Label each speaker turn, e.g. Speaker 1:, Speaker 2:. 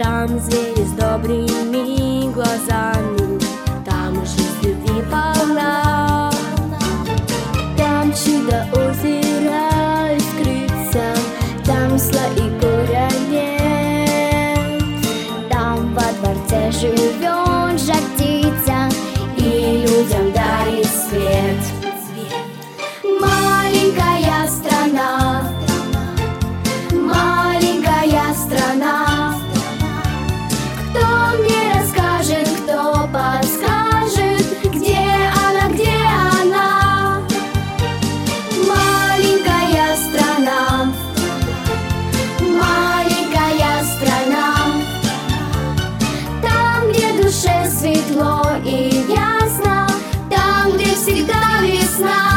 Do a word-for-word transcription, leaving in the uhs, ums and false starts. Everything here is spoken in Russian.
Speaker 1: Там звери с добрыми глазами, там жизнь любви полна. Там чудо озера искрится, там зла и горя нет. Там во дворце живет жар-птица и людям дарит свет. Маленькая страна, маленькая страна, кто мне расскажет, кто подскажет, где она, где она? Маленькая страна, маленькая страна, там, где душе светло и ясно, там, где всегда весна.